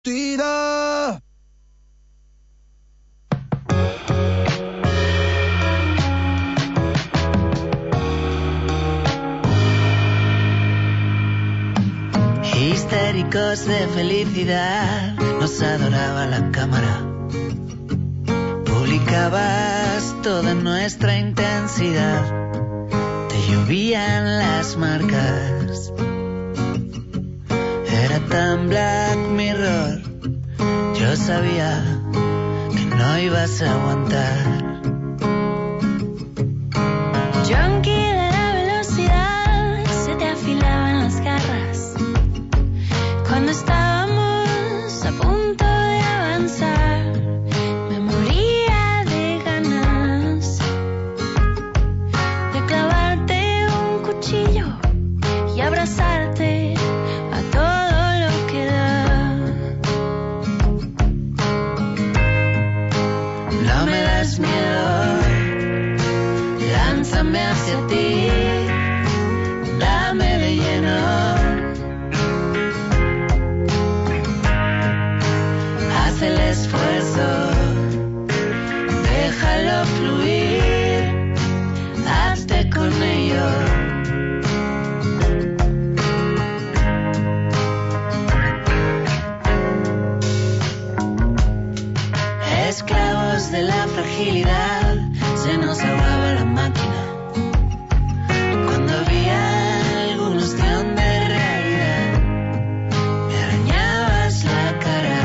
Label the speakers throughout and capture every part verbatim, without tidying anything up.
Speaker 1: Tira.
Speaker 2: Histéricos de felicidad, nos adoraba la cámara. Publicabas toda nuestra intensidad, te llovían las marcas. Era tan Black Mirror, yo sabía que no ibas a aguantar.
Speaker 3: Junkie de la velocidad, se te afilaban las garras cuando estábamos a punto de avanzar. Me moría de ganas de clavarte un cuchillo y abrazarte a todo lo que da. No me das miedo, lánzame hacia ti, dame de lleno. Haz el esfuerzo, déjalo fluir, hazte con ello. Esclavos de la fragilidad, se nos ahogaba la máquina. Cuando había algún ostión de realidad, me arañabas la cara.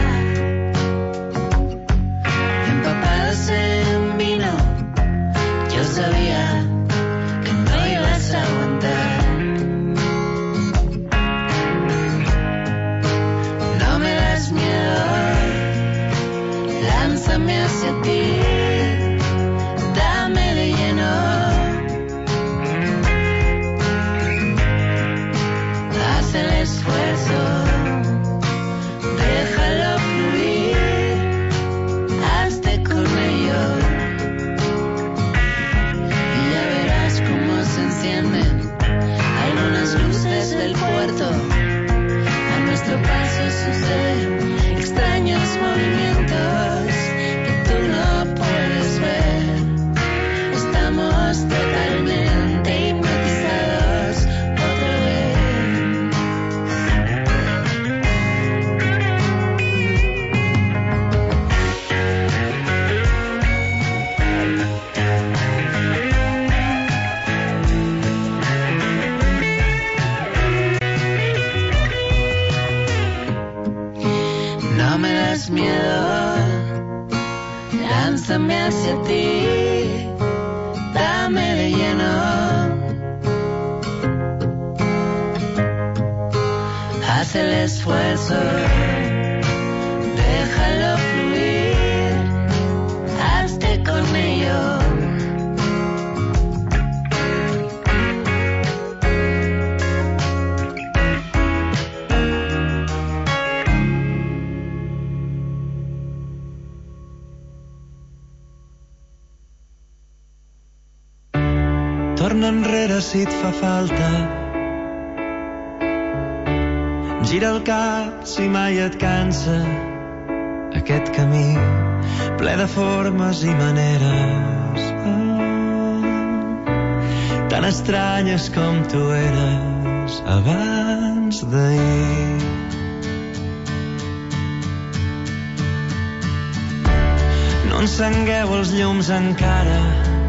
Speaker 3: Empapados en vino, yo sabía que no ibas a aguantar. No me das miedo, lánzame hacia ti, dame de lleno. Haz el esfuerzo, déjalo fluir, hazte con ello. Y ya verás cómo se encienden algunas luces del puerto. A nuestro paso suceden extraños movimientos que tú no puedes ver. Estamos totalmente hipnotizados otra vez. No me das miedo, lánzame hacia ti, dame de lleno. Haz el esfuerzo, déjalo fluir, hazte con ello.
Speaker 4: Torna enrere si et fa falta. Gira el cap si mai et cansa. Aquest camí ple de formes i maneres, ah, tan estranyes com tu eres abans d'ahir. No encengueu els llums encara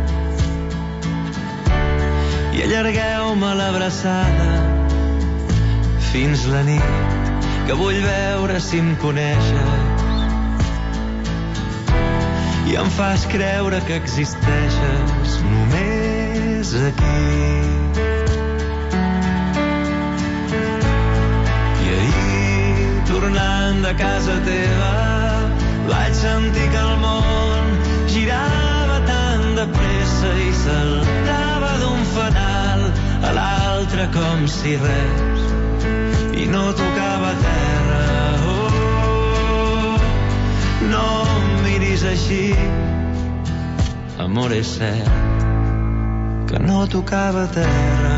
Speaker 4: i allargueu-me l'abraçada fins la nit, que vull veure si em coneixes i em fas creure que existeixes només aquí. I ahir, tornant de casa teva, vaig sentir que el món girava tan de pressa i saltava d'un fanal a l'altre com si res i no tocava terra. Oh, no em miris així, amor, és cert que no tocava terra.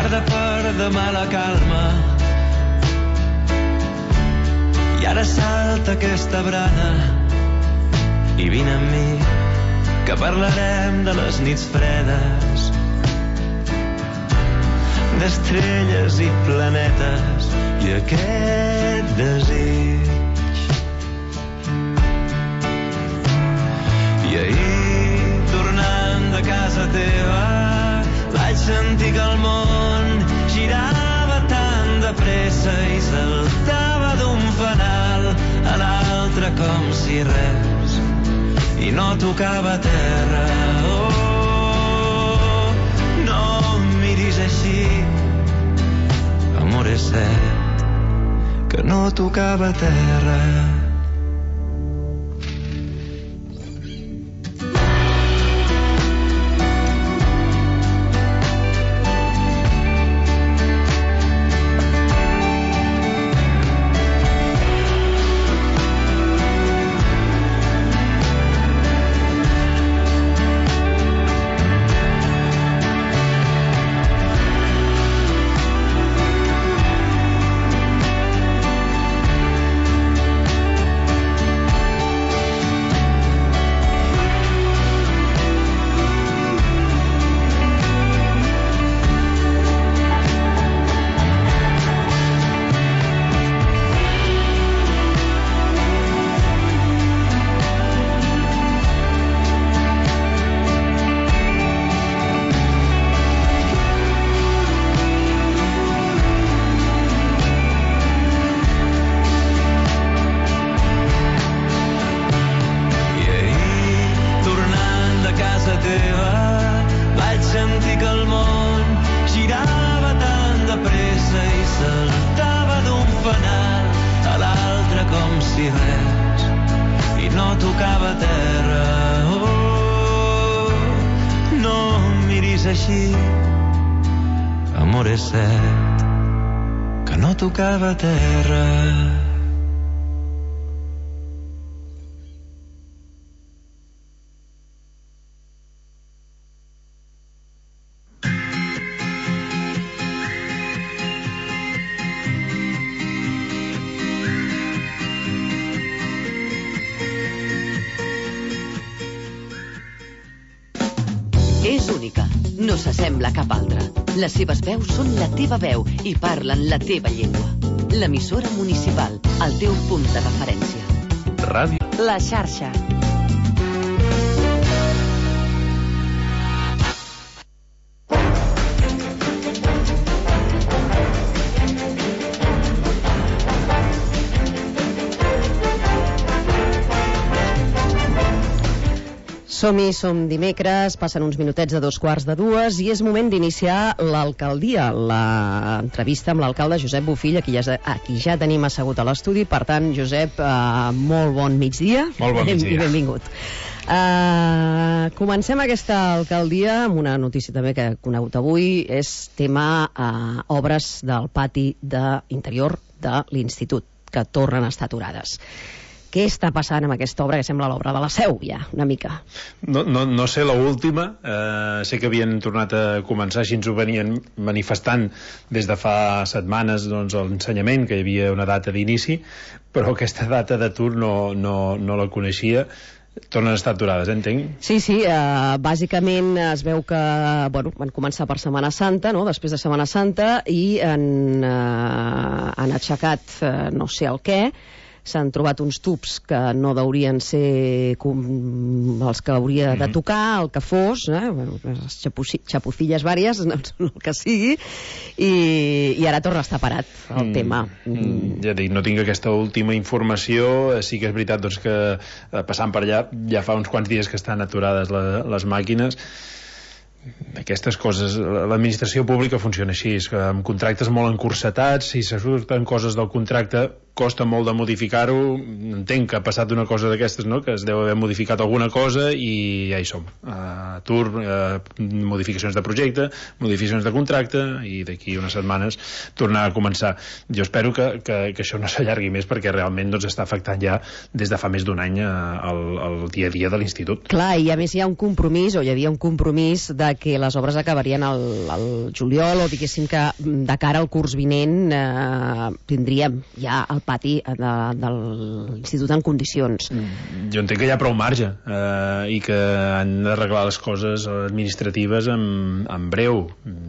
Speaker 4: guarda per demà la calma. I ara salta aquesta brana i vine amb mi, que parlarem de les nits fredes, d'estrelles i planetes i aquest desig. I ahir, tornant de casa teva, vaig sentir que el món girava tan de pressa i saltava d'un fanal a l'altre com si res i no tocava terra. Oh, no em miris així, amor, és cert que no tocava terra. Tocava terra.
Speaker 1: És única, no s'assembla a cap altra. Les seves veus són la teva veu i parlen la teva llengua. L'emissora municipal, el teu punt de referència.
Speaker 5: Ràdio.
Speaker 1: La xarxa.
Speaker 6: Som-hi, som dimecres, passen uns minutets de dos quarts de dues i és moment d'iniciar l'alcaldia, l'entrevista amb l'alcalde Josep Bofill, a qui ja, a qui ja tenim assegut a l'estudi. Per tant, Josep, uh, molt bon migdia.
Speaker 5: Molt bon migdia.
Speaker 6: I benvingut. Uh, comencem aquesta alcaldia amb una notícia també que he conegut avui. És tema uh, obres del pati d'interior de l'Institut, que tornen a estar aturades. Què està passant amb aquesta obra que sembla l'obra de la Seu, ja, una mica?
Speaker 5: No, no, no sé l'última, eh, sé que havien tornat a començar, així ens ho venien manifestant des de fa setmanes, doncs, l'ensenyament, que hi havia una data d'inici, però aquesta data d'atur no, no, no la coneixia. Tornen a estar aturades, eh, entenc?
Speaker 6: Sí, sí, eh, bàsicament es veu que bueno, van començar per Setmana Santa, no? Després de Setmana Santa, i han, eh, han aixecat eh, no sé el què. S'han trobat uns tubs que no deurien ser com els que hauria de tocar, el que fos, eh? Bueno, xapufilles vàries, no, el que sigui, i, i ara torna a estar parat el mm. tema.
Speaker 5: Mm. Ja dic, no tinc aquesta última informació, sí que és veritat doncs, que passant per allà ja fa uns quants dies que estan aturades la, les màquines. Aquestes coses, l'administració pública funciona així, és que amb contractes molt encursetats, si se surten coses del contracte costa molt de modificar-ho. Entenc que ha passat una cosa d'aquestes, no?, que es deu haver modificat alguna cosa i ja hi som. Uh, atur, uh, modificacions de projecte, modificacions de contracte i d'aquí unes setmanes tornar a començar. Jo espero que, que, que això no s'allargui més perquè realment doncs, està afectant ja des de fa més d'un any uh, el, el dia a dia de l'institut.
Speaker 6: Clar, i a més hi ha un compromís, o hi havia un compromís de que les obres acabarien al, al juliol, o diguéssim que de cara al curs vinent eh, tindríem ja el pati de, de l'institut en condicions.
Speaker 5: Jo entenc que hi ha prou marge eh, i que han d'arreglar les coses administratives en, en breu.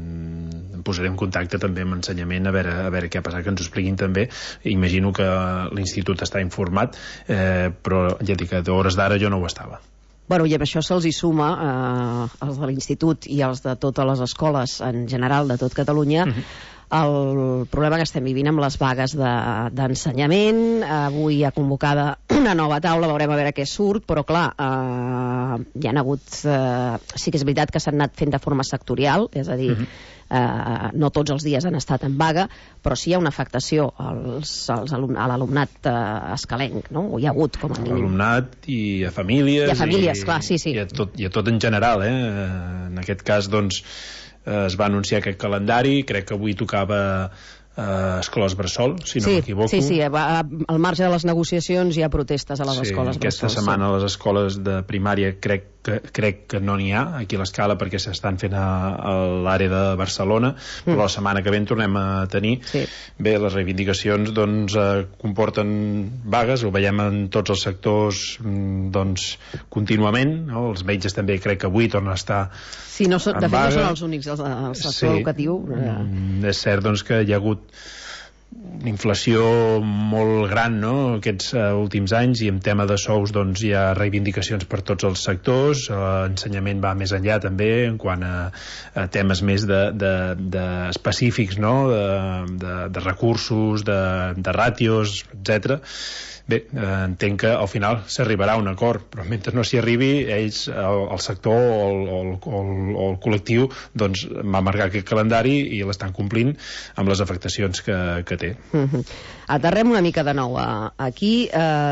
Speaker 5: Em posaré en contacte també amb ensenyament a veure, a veure què ha passat, que ens ho expliquin també. Imagino que l'institut està informat, eh, però ja dic que d'hores d'ara jo no ho estava.
Speaker 6: Bueno, i amb això se'ls hi suma eh, els de l'institut i els de totes les escoles en general de tot Catalunya. Uh-huh. El problema que estem vivint amb les vagues d'ensenyament. De, avui ha convocada una nova taula, veurem a veure què surt, però clar, eh, hi ha hagut eh, sí que és veritat que s'han anat fent de forma sectorial, és a dir, uh-huh. eh, no tots els dies han estat en vaga, però sí hi ha una afectació als, als alum, a l'alumnat eh, escalenc, no? Ho hi ha hagut com a mínim.
Speaker 5: Alumnat i a famílies.
Speaker 6: I a famílies,
Speaker 5: i,
Speaker 6: clar, sí, sí.
Speaker 5: I a tot, i a tot en general, eh? En aquest cas, doncs, es va anunciar aquest calendari, crec que avui tocava eh, escoles bressol, si no
Speaker 6: sí,
Speaker 5: m'equivoco.
Speaker 6: Sí, sí, al marge de les negociacions hi ha protestes a les
Speaker 5: sí,
Speaker 6: escoles
Speaker 5: aquesta
Speaker 6: bressol.
Speaker 5: Setmana
Speaker 6: sí.
Speaker 5: a les escoles de primària crec que, crec que no n'hi ha aquí a l'Escala perquè s'estan fent a, a l'àrea de Barcelona, mm. però la setmana que ve en tornem a tenir. Sí. Bé, les reivindicacions doncs eh, comporten vagues, ho veiem en tots els sectors doncs contínuament, no? Els metges també crec que avui tornen a estar
Speaker 6: sí, no són, de fet
Speaker 5: vaga.
Speaker 6: No són els únics del sector
Speaker 5: sí.
Speaker 6: educatiu.
Speaker 5: Mm, és cert doncs que hi ha hagut una inflació molt gran, no?, aquests uh, últims anys, i en tema de sous doncs hi ha reivindicacions per tots els sectors. L'ensenyament uh, va més enllà també en quant a, a temes més de, de, de específics, no?, de, de, de recursos, de, de ràtios, etcètera. Bé, eh, entenc que al final s'arribarà a un acord, però mentre no s'hi arribi, ells, el, el sector o el, o, el, o, el, o el col·lectiu doncs va marcar aquest calendari i l'estan complint amb les afectacions que, que té.
Speaker 6: Mm-hmm. Aterrem una mica de nou aquí.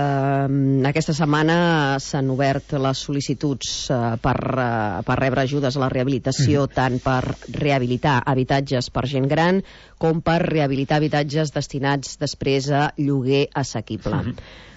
Speaker 6: Eh, aquesta setmana s'han obert les sol·licituds eh, per, eh, per rebre ajudes a la rehabilitació, mm-hmm. tant per rehabilitar habitatges per gent gran com per rehabilitar habitatges destinats després a lloguer assequible. Mm-hmm.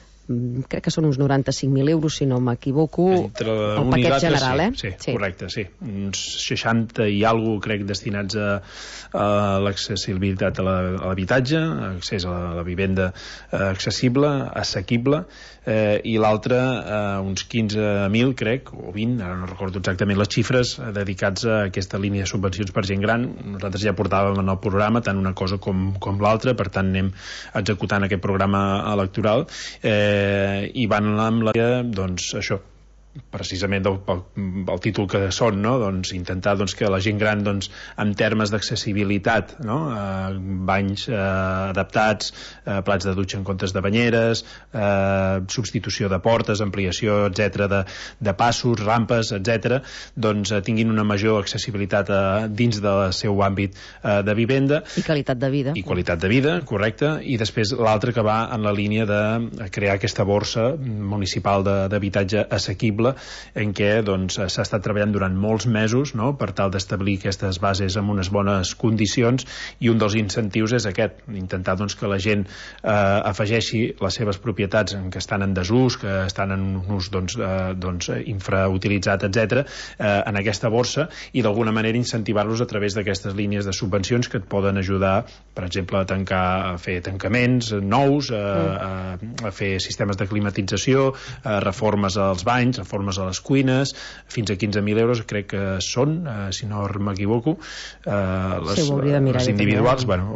Speaker 6: Crec que són uns noranta-cinc mil euros, si no m'equivoco, el paquet general,
Speaker 5: sí,
Speaker 6: eh?
Speaker 5: Sí, sí, correcte, sí. Uns seixanta i alguna crec, destinats a, a l'accessibilitat a l'habitatge, accés a la, a la vivenda accessible, assequible, eh, i l'altre eh, uns quinze mil, crec, o vint, ara no recordo exactament les xifres, dedicats a aquesta línia de subvencions per gent gran. Nosaltres ja portàvem en el programa tant una cosa com, com l'altra, per tant anem executant aquest programa electoral, eh, i van amb la idea, doncs, això, precisament el, el, el títol que són, no? Doncs intentar doncs, que la gent gran doncs, en termes d'accessibilitat, no? eh, banys eh, adaptats, eh, plats de dutxa en comptes de banyeres, eh, substitució de portes, ampliació, etcètera, de, de passos, rampes, etcètera, doncs eh, tinguin una major accessibilitat eh, dins del seu àmbit eh, de vivenda.
Speaker 6: I qualitat de vida.
Speaker 5: I qualitat de vida, correcte. I després l'altre que va en la línia de crear aquesta borsa municipal d'habitatge assequible en què doncs, s'ha estat treballant durant molts mesos, no?, per tal d'establir aquestes bases amb unes bones condicions, i un dels incentius és aquest, intentar doncs, que la gent eh, afegeixi les seves propietats en què estan en desús, que estan en un ús doncs, eh, doncs, infrautilitzat, etcètera, eh, en aquesta borsa, i d'alguna manera incentivar-los a través d'aquestes línies de subvencions que et poden ajudar, per exemple, a tancar, a fer tancaments nous, a, a, a fer sistemes de climatització, a reformes als banys, reformes a les cuines, fins a quinze mil euros crec que són, eh, si no m'equivoco, eh, les,
Speaker 6: sí,
Speaker 5: les individuals, bueno,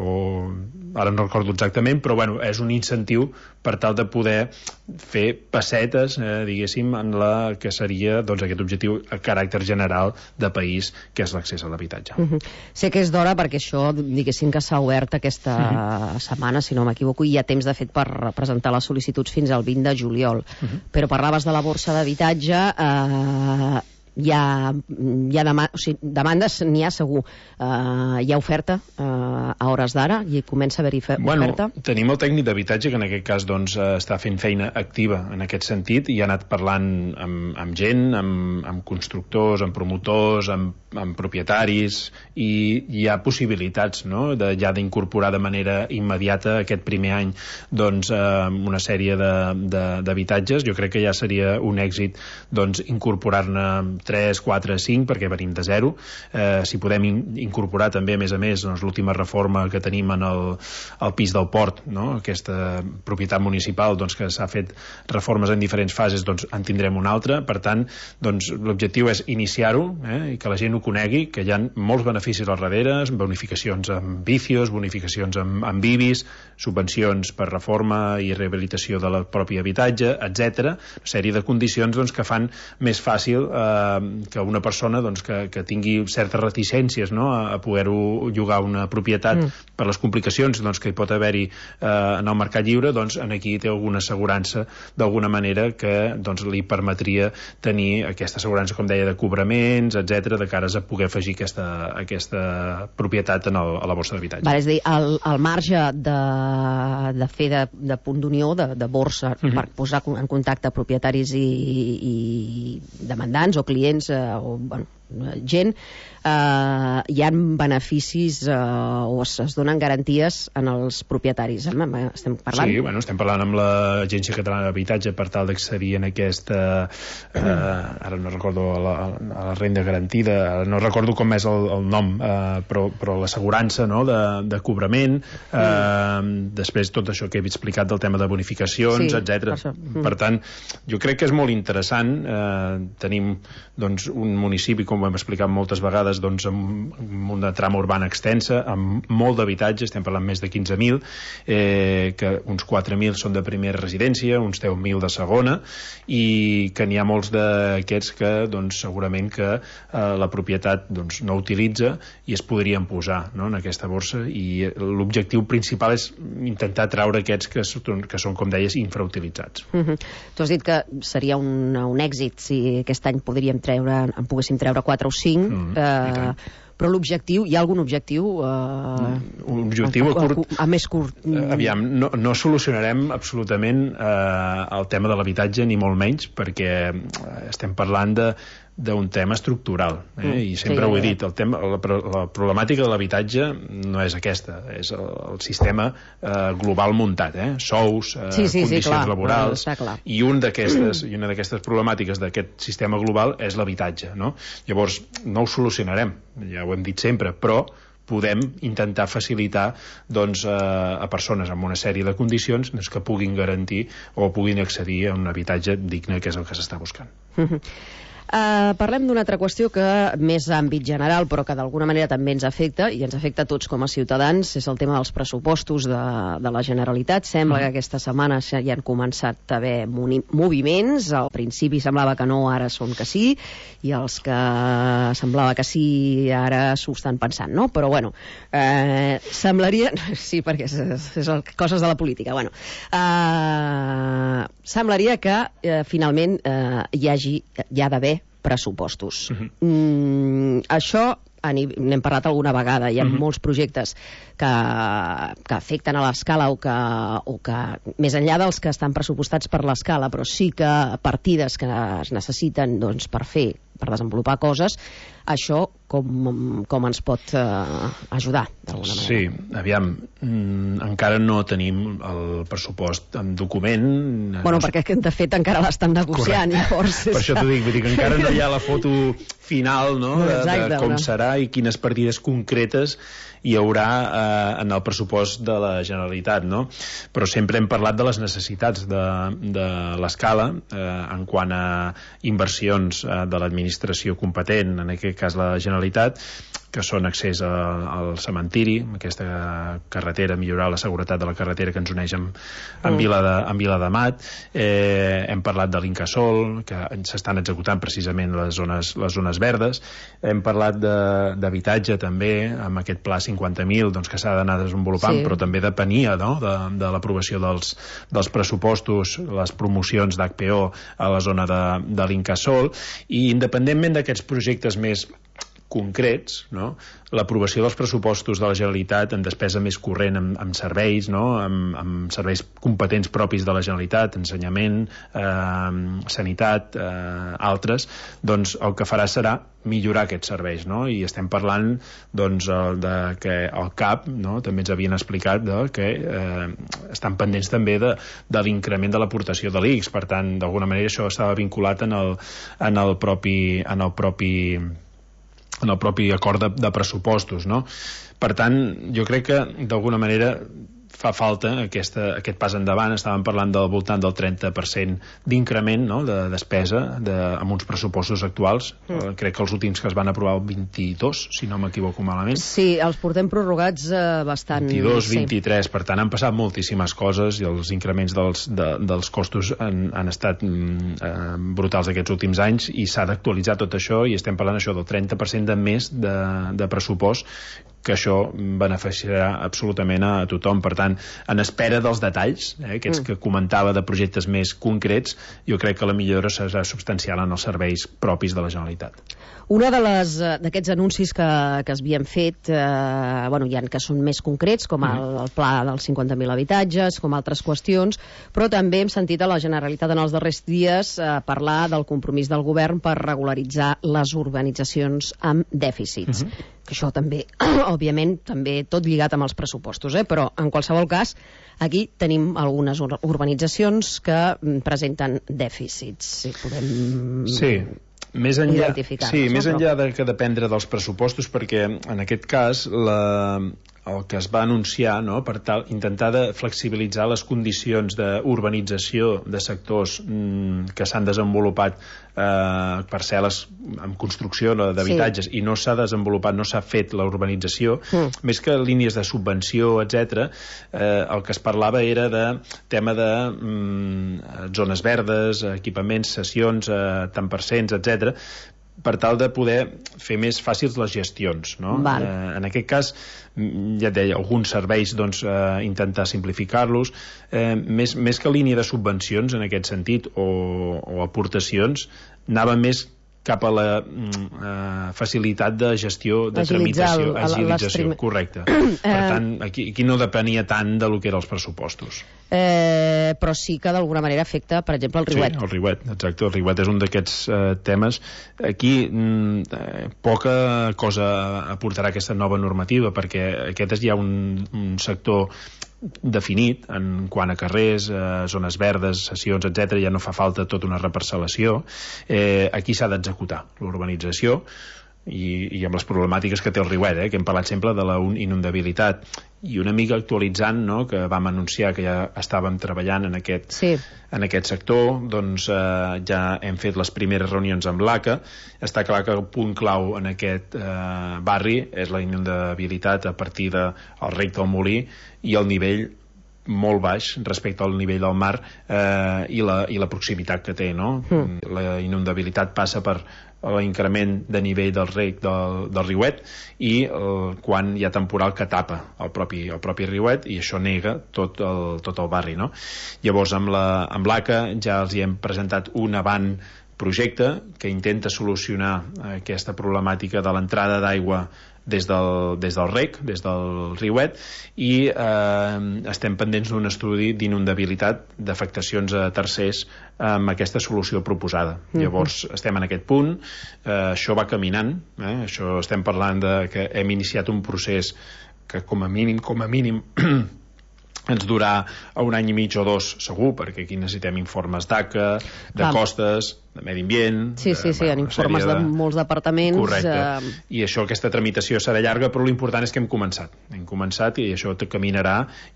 Speaker 5: o ara no recordo exactament, però bueno, és un incentiu per tal de poder fer pessetes, eh, diguéssim, en la que seria doncs, aquest objectiu a caràcter general de país, que és l'accés a l'habitatge.
Speaker 6: Uh-huh. Sé que és d'hora perquè això, diguéssim, que s'ha obert aquesta uh-huh. setmana, si no m'equivoco, i hi ha temps, de fet, per presentar les sol·licituds fins al vint de juliol. Uh-huh. Però parlaves de la borsa d'habitatge, eh, hi ha, hi ha dema o sigui, demandes, n'hi ha segur. Uh, hi ha oferta uh, a hores d'ara i comença a haver-hi oferta.
Speaker 5: Bueno, tenim el tècnic d'habitatge que en aquest cas doncs, està fent feina activa en aquest sentit i ha anat parlant amb, amb gent, amb, amb constructors, amb promotors, amb, amb propietaris, i hi ha possibilitats, no?, de, ja d'incorporar de manera immediata aquest primer any doncs, uh, una sèrie d'habitatges. Jo crec que ja seria un èxit doncs, incorporar-ne tres, quatre, cinc, perquè venim de zero. Eh, si podem in incorporar també, a més a més, doncs, l'última reforma que tenim en el, el pis del port, no?, aquesta propietat municipal doncs, que s'ha fet reformes en diferents fases, doncs en tindrem una altra. Per tant, doncs, l'objectiu és iniciar-ho, eh, i que la gent ho conegui, que hi ha molts beneficis al darrere, bonificacions amb vicios, bonificacions amb, amb I B I S, subvencions per reforma i rehabilitació de la pròpia habitatge, etcètera. Una sèrie de condicions doncs, que fan més fàcil eh, que una persona doncs, que, que tingui certes reticències, no?, a, a poder-ho llogar una propietat mm. per les complicacions doncs, que hi pot haver-hi eh, en el mercat lliure, doncs en aquí té alguna assegurança d'alguna manera que doncs, li permetria tenir aquesta assegurança, com deia, de cobraments, etcètera, de cares a poder afegir aquesta, aquesta propietat en el, a la borsa d'habitatge.
Speaker 6: Vale, és a dir, el, el marge de, de fer de, de punt d'unió, de, de borsa, mm-hmm. per posar en contacte propietaris i, i demandants o clients eh, o bueno, gent, eh, hi ha beneficis eh, o es, es donen garanties en els propietaris. Estem parlant?
Speaker 5: Sí, bueno, estem parlant amb l'Agència Catalana d'Habitatge per tal d'accedir en aquesta eh, ara no recordo la, a la renda garantida, ara no recordo com és el, el nom, eh, però, però l'assegurança, no?, de, de cobrament, eh, mm. després tot això que he explicat del tema de bonificacions, sí, etcètera. Per, mm. per tant, jo crec que és molt interessant. Eh, tenim doncs, un municipi, com ho hem explicat moltes vegades, doncs, amb, amb una trama urbana extensa, amb molt d'habitatge, estem parlant més de quinze mil, eh, que uns quatre mil són de primera residència, uns deu mil de segona, i que n'hi ha molts d'aquests que doncs, segurament que eh, la propietat doncs, no utilitza i es podrien posar, no?, en aquesta borsa, i l'objectiu principal és intentar treure aquests que, que són, com deies, infrautilitzats.
Speaker 6: Mm-hmm. Tu has dit que seria un, un èxit si aquest any podríem treure, en poguéssim treure quatre o cinc, mm, eh, però l'objectiu, hi ha algun objectiu? Eh,
Speaker 5: un objectiu a, a, curt,
Speaker 6: a, a més curt?
Speaker 5: Eh, aviam, no, no solucionarem absolutament eh, el tema de l'habitatge, ni molt menys, perquè estem parlant de d'un tema estructural, eh? Mm, i sempre sí, ho he dit, el tema, la, la problemàtica de l'habitatge no és aquesta, és el, el sistema eh, global muntat, eh? Sous, eh, sí, sí, condicions sí, clar, laborals, clar. i un d'aquestes i una d'aquestes problemàtiques d'aquest sistema global és l'habitatge, no? Llavors, no ho solucionarem, ja ho hem dit sempre, però podem intentar facilitar doncs, a, a persones amb una sèrie de condicions doncs, que puguin garantir o puguin accedir a un habitatge digne, que és el que s'està buscant.
Speaker 6: Mm-hmm. Uh, parlem d'una altra qüestió que més àmbit general, però que d'alguna manera també ens afecta, i ens afecta a tots com a ciutadans, és el tema dels pressupostos de, de la Generalitat. Sembla mm. que aquesta setmana ja hi han començat a haver moviments. Al principi semblava que no, ara són que sí, i els que semblava que sí ara s'ho estan pensant, no? Però bueno, eh, semblaria... Sí, perquè és, és el, coses de la política. Bueno, eh, semblaria que eh, finalment eh, hi hagi, hi ha d'haver pressupostos. Uh-huh. mm, això n'hem parlat alguna vegada, hi ha uh-huh. molts projectes que, que afecten a l'escala o que, o que més enllà dels que estan pressupostats per l'escala, però sí que partides que es necessiten doncs, per fer, per desenvolupar coses, això com, com ens pot eh, ajudar d'alguna manera?
Speaker 5: Sí, aviam, mm, encara no tenim el pressupost en document.
Speaker 6: Bueno, no perquè de fet encara l'estan negociant. Llavors,
Speaker 5: per això t'ho dic, vull dir que encara no hi ha la foto final, no?, de,
Speaker 6: Exacte,
Speaker 5: de com
Speaker 6: no?
Speaker 5: serà i quines partides concretes hi haurà eh, en el pressupost de la Generalitat, no? Però sempre hem parlat de les necessitats de, de l'escala eh, en quant a inversions eh, de l'administració competent, en aquest cas la Generalitat, que són accés a, al cementiri, aquesta carretera, millorar la seguretat de la carretera que ens uneix amb, amb, mm. Vila, de, amb Vila de Mat. Eh, hem parlat de l'Incasòl, que s'estan executant precisament les zones, les zones verdes. Hem parlat d'habitatge també, amb aquest pla cinquanta mil, doncs, que s'ha d'anar desenvolupant, sí. Però també depenia, no?, de, de l'aprovació dels, dels pressupostos, les promocions d'H P O a la zona de, de l'Incasòl, i independentment d'aquests projectes més concrets, no?, l'aprovació dels pressupostos de la Generalitat en despesa més corrent amb, amb serveis, no?, amb, amb serveis competents propis de la Generalitat, ensenyament, eh, sanitat, eh, altres, doncs el que farà serà millorar aquests serveis, no?, i estem parlant, doncs, de que el C A P, no?, també ens havien explicat de que eh, estan pendents també de, de l'increment de l'aportació de l'I X, per tant, d'alguna manera això estava vinculat en el, en el propi en el propi en el propi acord de, de pressupostos, no? Per tant, jo crec que d'alguna manera fa falta aquesta, aquest pas endavant. Estàvem parlant del voltant del trenta per cent d'increment, no?, de despesa de, amb uns pressupostos actuals. Mm. Eh, crec que els últims que es van aprovar el vint-i-dos, si no m'equivoco malament.
Speaker 6: Sí, els portem prorrogats eh, bastant...
Speaker 5: vint-i-dos, vint-i-tres, sí. Per tant han passat moltíssimes coses i els increments dels, de, dels costos han, han estat mm, eh, brutals aquests últims anys, i s'ha d'actualitzar tot això, i estem parlant això del trenta per cent de més de, de pressupost, que això beneficiarà absolutament a tothom. Per tant, en espera dels detalls, eh, aquests mm. que comentava de projectes més concrets, jo crec que la millora serà substancial en els serveis propis de la Generalitat.
Speaker 6: Una de les d'aquests anuncis que, que es havien fet, eh, bueno, hi ha que són més concrets, com el, el pla dels cinquanta mil habitatges, com altres qüestions, però també hem sentit a la Generalitat en els darrers dies eh, parlar del compromís del govern per regularitzar les urbanitzacions amb dèficits. Uh-huh. Que això també, òbviament, també tot lligat amb els pressupostos, eh? Però en qualsevol cas, aquí tenim algunes ur urbanitzacions que presenten dèficits. Si podem...
Speaker 5: Sí. Més enllà, sí,
Speaker 6: no?
Speaker 5: més enllà de que dependre dels pressupostos, perquè en aquest cas la, el que es va anunciar, no?, per tal, intentar de flexibilitzar les condicions d'urbanització de sectors mm, que s'han desenvolupat eh, parcel·les amb construcció d'habitatges, sí. I no s'ha desenvolupat, no s'ha fet la urbanització, mm. més que línies de subvenció, etcètera, eh, el que es parlava era de tema de mm, zones verdes, equipaments, sessions, eh, tant per cents, etcètera, per tal de poder fer més fàcils les gestions, no? Eh, en aquest cas, ja et deia, alguns serveis, doncs, eh, intentar simplificar-los, eh, més, més que línia de subvencions en aquest sentit, o, o aportacions, anava més cap a la uh, facilitat de gestió, de
Speaker 6: agilitzar
Speaker 5: tramitació,
Speaker 6: el,
Speaker 5: agilització, correcte. Per tant, aquí, aquí no depenia tant de lo que eren els pressupostos.
Speaker 6: Eh, però sí que d'alguna manera afecta, per exemple, el riuet.
Speaker 5: Sí, el riuet, exacte. El riuet és un d'aquests eh, temes. Aquí mm, poca cosa aportarà aquesta nova normativa, perquè aquest és ja un, un sector definit en quant a carrers, eh, zones verdes, sessions, etcètera. Ja no fa falta tota una reparcel·lació. Eh, aquí s'ha d'executar l'urbanització i, i amb les problemàtiques que té el riuet, eh, que hem parlat sempre de la inundabilitat, i una mica actualitzant, no?, que vam anunciar que ja estàvem treballant en aquest, sí. en aquest sector, doncs eh, ja hem fet les primeres reunions amb l'A C A. Està clar que el punt clau en aquest eh, barri és la inundabilitat a partir del rec del Molí i el nivell molt baix respecte al nivell del mar, eh, i, la, i la proximitat que té, no? Mm. La inundabilitat passa per l'increment de nivell del rec del, del riuet i el, quan hi ha temporal que tapa el propi, el propi riuet, i això nega tot el, tot el barri, no? Llavors amb la, amb l'A C A ja els hi hem presentat un avant projecte que intenta solucionar aquesta problemàtica de l'entrada d'aigua des del, des del rec, des del riuet, i eh, estem pendents d'un estudi d'inundabilitat d'afectacions a tercers amb aquesta solució proposada. Mm-hmm. Llavors estem en aquest punt, eh, això va caminant, eh, això estem parlant de que hem iniciat un procés que com a mínim, com a mínim ens durà un any i mig o dos segur, perquè aquí necessitem informes d'A C A, de Clar. costes, de medi ambient...
Speaker 6: Sí, sí, sí, en informes de... de molts departaments...
Speaker 5: Correcte. Eh... I això, aquesta tramitació serà llarga, però l'important és que hem començat. Hem començat i això caminarà,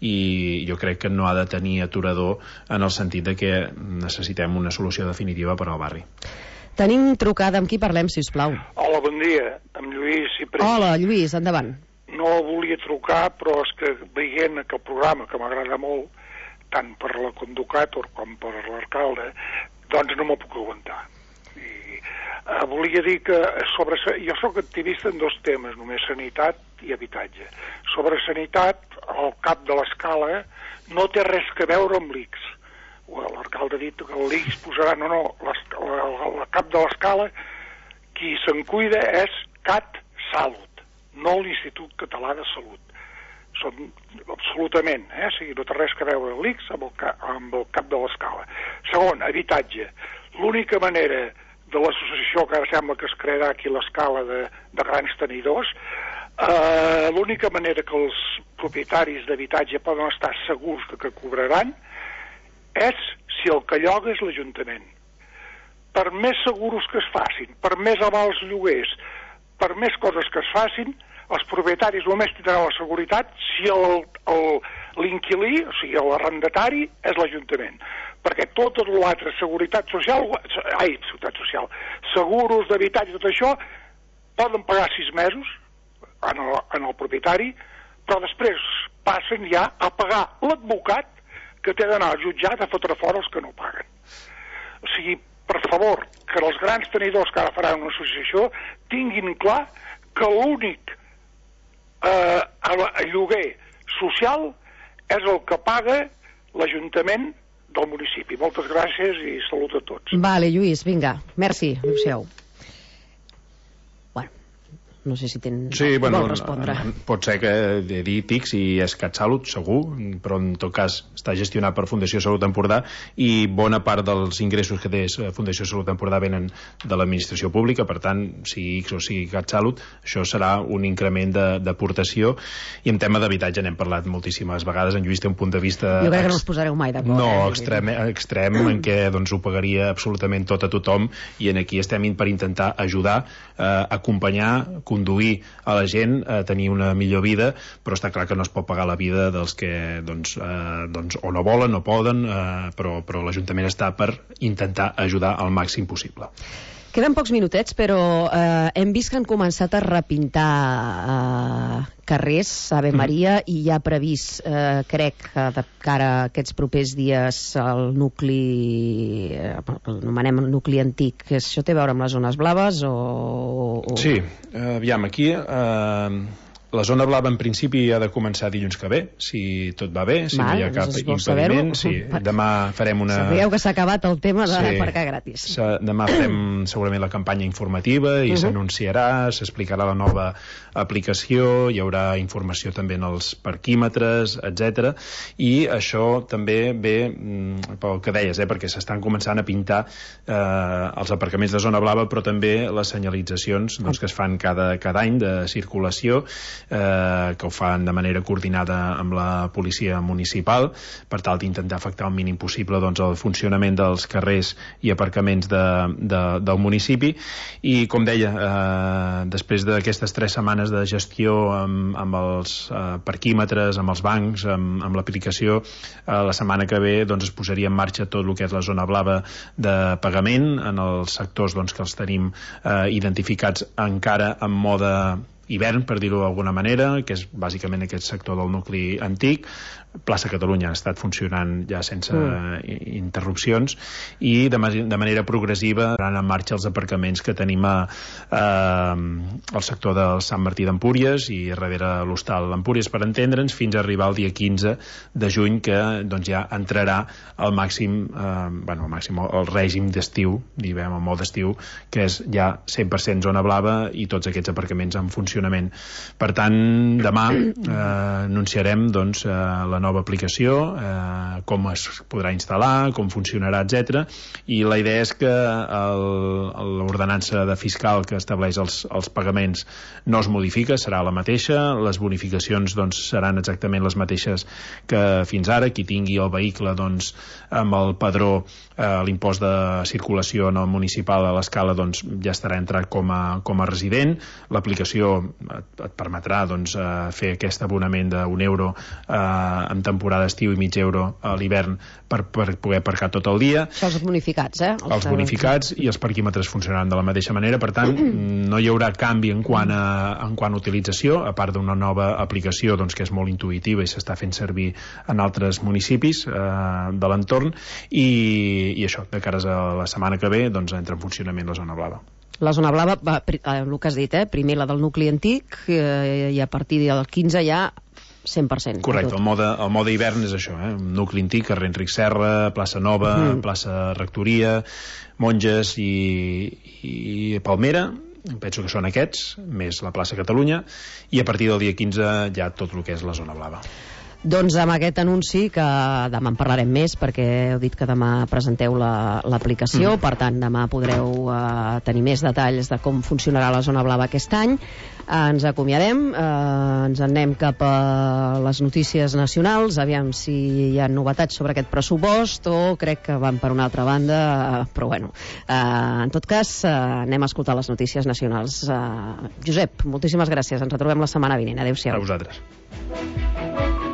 Speaker 5: i jo crec que no ha de tenir aturador en el sentit de que necessitem una solució definitiva per al barri.
Speaker 6: Tenim trucada, amb qui parlem, si us plau?
Speaker 7: Hola, bon dia, amb Lluís Ciprés.
Speaker 6: Hola, Lluís, endavant.
Speaker 7: No volia trucar, però és que veient que el programa, que m'agrada molt, tant per la Conducator com per l'alcalde, doncs no m'ho puc aguantar. I, uh, volia dir que sobre... Jo sóc activista en dos temes, només sanitat i habitatge. Sobre sanitat, el cap de l'escala no té res que veure amb l'I C S. L'alcalde ha dit que l'I C S posarà... No, no, el cap de l'escala, qui se'n cuida és CatSalut, no l'Institut Català de Salut. Són absolutament, eh? O sigui, no té res que veure l'I C S amb el, ca, amb el cap de l'escala. Segon, habitatge. L'única manera de l'associació que ara sembla que es crearà aquí l'escala de, de grans tenidors, eh, l'única manera que els propietaris d'habitatge poden estar segurs de que cobraran és si el que lloga és l'Ajuntament. Per més seguros que es facin, per més avals lloguers, per més coses que es facin, els propietaris només tindran la seguretat si l'inquilí, o sigui, l'arrendatari, és l'Ajuntament. Perquè tota l'altra seguretat social, ai, seguretat social, seguros d'habitatge, tot això, poden pagar sis mesos en el, en el propietari, però després passen ja a pagar l'advocat que té d'anar al jutjat a fotre fora els que no paguen. O sigui, per favor, que els grans tenidors que ara faran una associació tinguin clar que l'únic eh, lloguer social és el que paga l'Ajuntament del municipi. Moltes gràcies i salut a tots.
Speaker 6: Vale, Lluís, vinga, merci, adéu-siau. No sé si ten...
Speaker 5: Sí, bueno,
Speaker 6: vol respondre.
Speaker 5: Pot ser que he dit I C S i és CatSalut, segur, però en tot cas està gestionat per Fundació Salut Empordà i bona part dels ingressos que té Fundació Salut Empordà venen de l'administració pública, per tant, sigui I C S o sigui CatSalut, això serà un increment d'aportació. I en tema d'habitatge n'hem parlat moltíssimes vegades. En Lluís té un punt de vista...
Speaker 6: Jo crec que no us posareu mai d'acord.
Speaker 5: No,
Speaker 6: eh?
Speaker 5: extrem, extrem en què doncs, ho pagaria absolutament tot a tothom, i en aquí estem per intentar ajudar, eh, acompanyar, conduir a la gent a tenir una millor vida, però està clar que no es pot pagar la vida dels que doncs, eh, doncs, o no volen, no poden, eh, però, però l'Ajuntament està per intentar ajudar al màxim possible.
Speaker 6: Queden pocs minutets, però eh, hem vist que han començat a repintar eh, carrers, Ave Maria, mm. i ja ha previst, eh, crec, que de cara a aquests propers dies el nucli, eh, anomenem el nucli antic, que això té a veure amb les zones blaves o...? o...
Speaker 5: Sí, eh, aviam, aquí... Eh... La zona blava en principi ha de començar dilluns que ve, si tot va bé, si Val, no hi ha cap impediment. Sí, demà farem una...
Speaker 6: Sabíeu que s'ha acabat el tema de
Speaker 5: sí,
Speaker 6: aparcar gratis.
Speaker 5: Demà farem segurament la campanya informativa i uh -huh. s'anunciarà, s'explicarà la nova aplicació, hi haurà informació també en els parquímetres, etcètera. I això també ve pel que deies, eh, perquè s'estan començant a pintar eh, els aparcaments de zona blava, però també les senyalitzacions doncs, que es fan cada, cada any de circulació, Eh, que ho fan de manera coordinada amb la policia municipal per tal d'intentar afectar el mínim possible doncs, el funcionament dels carrers i aparcaments de, de, del municipi. I com deia, eh, després d'aquestes tres setmanes de gestió amb, amb els eh, parquímetres, amb els bancs, amb, amb l'aplicació, eh, la setmana que ve doncs, es posaria en marxa tot el que és la zona blava de pagament en els sectors doncs, que els tenim eh, identificats encara en mode hivern, per dir-ho d'alguna manera, que és bàsicament aquest sector del nucli antic. Plaça Catalunya ha estat funcionant ja sense mm. interrupcions, i de, de manera progressiva seran en marxa els aparcaments que tenim a, a, al sector del Sant Martí d'Empúries i darrere l'hostal d'Empúries, per entendre'ns, fins a arribar al dia quinze de juny, que doncs, ja entrarà al màxim, eh, bueno, al màxim el règim d'estiu, diguem, el mode d'estiu, que és ja cent per cent zona blava i tots aquests aparcaments en funcionament. Per tant, demà eh, anunciarem doncs, eh, la nova aplicació, eh, com es podrà instal·lar, com funcionarà, etcètera. I la idea és que l'ordenança de fiscal que estableix els, els pagaments equivalents no es modifica, serà la mateixa. Les bonificacions doncs, seran exactament les mateixes que fins ara. Qui tingui el vehicle doncs, amb el padró, eh, l'impost de circulació no municipal a l'escala doncs, ja estarà entrat com a, com a resident. L'aplicació et, et permetrà doncs, eh, fer aquest abonament d'un euro eh, en temporada estiu i mig euro a l'hivern per, per poder aparcar tot el dia.
Speaker 6: Això els bonificats, eh? Els,
Speaker 5: els bonificats i els parquímetres funcionaran de la mateixa manera, per tant no hi haurà canvi en quant a, en quant a utilització, a part d'una nova aplicació doncs, que és molt intuïtiva i s'està fent servir en altres municipis eh, de l'entorn, i, i això, de cares a la setmana que ve doncs, entra en funcionament la zona blava.
Speaker 6: La zona blava, va, el que has dit, eh? Primer la del nucli antic eh, i a partir del quinze ja cent per cent.
Speaker 5: Correcte, el mode, el mode hivern és això, eh? Nucli antic, carrer Enric Serra, plaça Nova, mm. plaça Rectoria, Monges i, i Palmera, penso que són aquests, més la plaça Catalunya, i a partir del dia quinze ja tot el que és la zona blava.
Speaker 6: Doncs amb aquest anunci, que demà en parlarem més, perquè heu dit que demà presenteu l'aplicació, la, mm. per tant demà podreu eh, tenir més detalls de com funcionarà la zona blava aquest any. Eh, ens acomiadem, eh, ens anem cap a les notícies nacionals, aviam si hi ha novetats sobre aquest pressupost o crec que van per una altra banda, eh, però bueno, eh, en tot cas eh, anem a escoltar les notícies nacionals. Eh, Josep, moltíssimes gràcies, ens retrobem la setmana vinent, adéu-siau.
Speaker 5: A vosaltres.